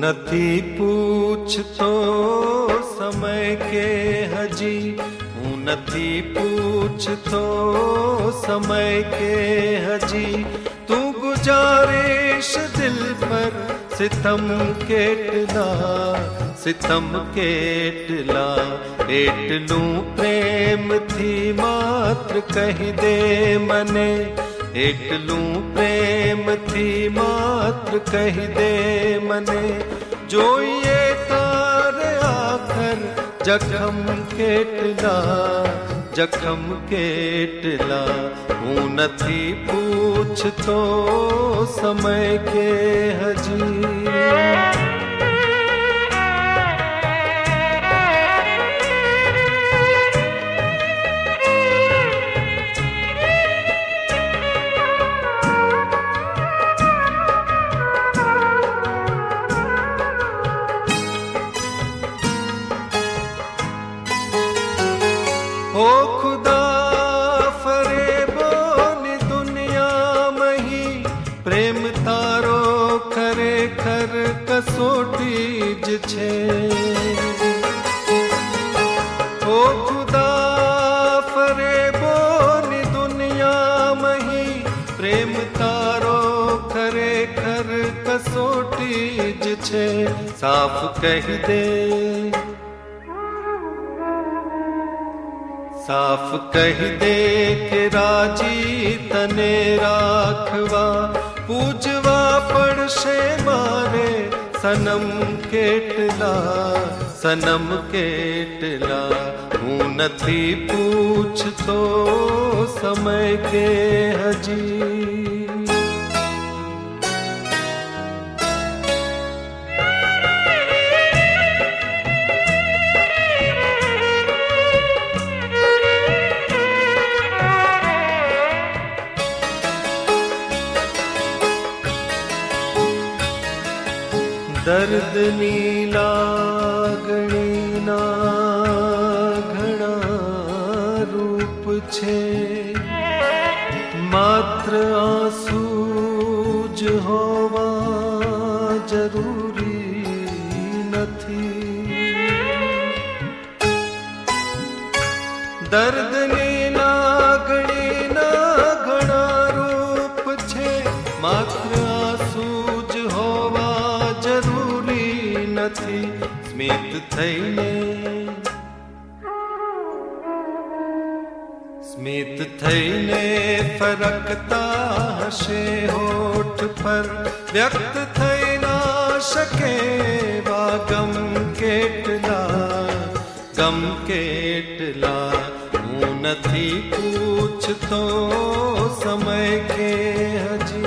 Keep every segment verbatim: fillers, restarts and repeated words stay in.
નથી પૂછતો સમય કે હજી, હું નથી પૂછતો સમય કે હજી, તું ગુજારિશ દિલ પર સિતમ કેટલા, સિતમ કેટલા, એટલું પ્રેમથી માત્ર કહી દે મને, એટલું પ્રેમથી માત્ર કહી દે મને, જોઈએ તારે આખર જખમ કેટલા, જખમ કેટલા, હું નથી પૂછતો સમય કે હજી. ओ खुदा फरेबोनी दुनिया मही, प्रेम तारो खरेखर कसोटी ज छे. ओ खुदा फरेबोनी दुनिया मही, प्रेम तारो खरेखर कसोटी ज छे. साफ कही दे, साफ कही दे के राजी तने राखवा, पूजवा पड़शे मारे सनम केटला, सनम केटला, हूँ नथी पूछतो समय के हजी. दर्द नीला गणीना घना रूप छे, मात्र आंसू ज होवा जरूरी नथी. दर्द नीला गणीना घना रूप छे, मात्र आंसू ज होवा जरूरी નથી. સ્મિત થઈને, સ્મિત થઈને ફરકતા હશે હોઠ પર, વ્યક્ત થઈ ના શકે વા ગમ કેટલા, ગમ કેટલા, હું નથી પૂછતો સમય કે હજી.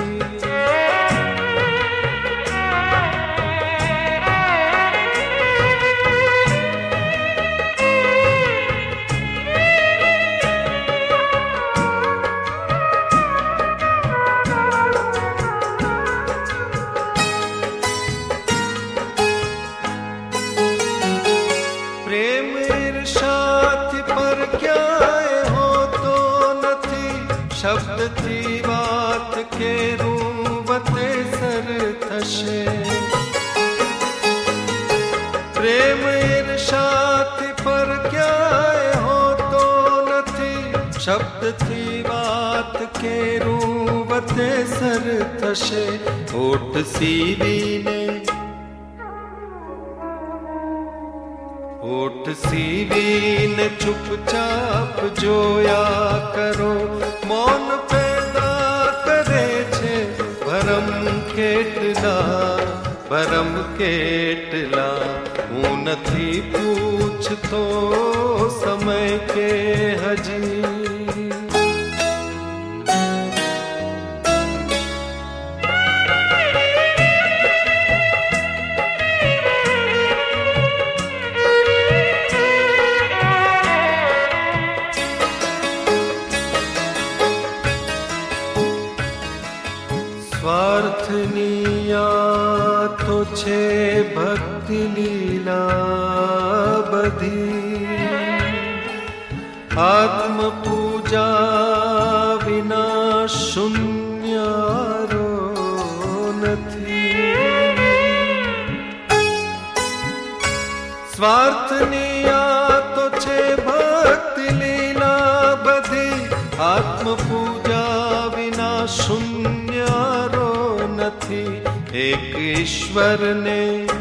प्रेम ईर्षाथी पर क्याय होतो नथी, शब्द थी बात के रूवते सर थशे. प्रेम ईर्षाथी पर क्याय होतो नथी, शब्द थी बात के रूवते सर थशे. होठ सीवीने, होठ सीवीने चुपचाप जोया करो, मौन पैदा करे छे भरम केटला, भरम केटला, हूँ नथी पूछतो समय के हजी. स्वार्थनी आ तो छे भक्ति लीला बधी, आत्म पूजा विना शून्यारो નથી. સ્વાર્થની આ તો છે ભક્તિ લીલા બધી, આત્મ પૂજા વિના શૂન્યારો નથી. એક ઈશ્વરને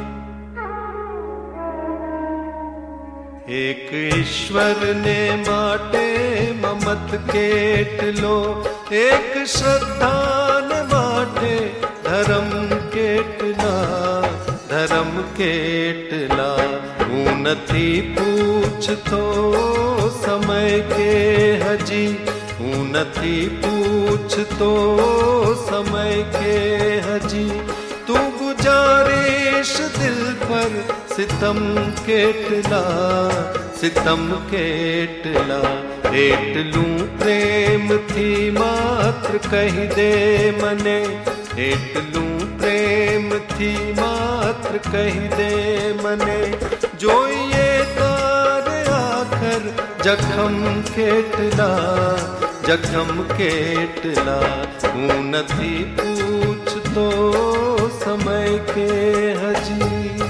એક ઈશ્વરને માટે મમત કેટલો, એક શ્રદ્ધાને માટે ધર્મ કેટલા, ધર્મ કેટલા. હું નથી પૂછતો સમય કે હજી, હું નથી પૂછતો સમય કે હજી. તું ગુજારીશ દિલ પર સિતમ કેટલા, સિતમ કેટલા. એટલું પ્રેમથી માત્ર કહી દે મને, એટલું પ્રેમથી માત્ર કહી દે મને. જોઈએ તારે આખર જખમ કેટલા, જખમ કેટલા. હું નથી પૂછતો સમય કે હજી.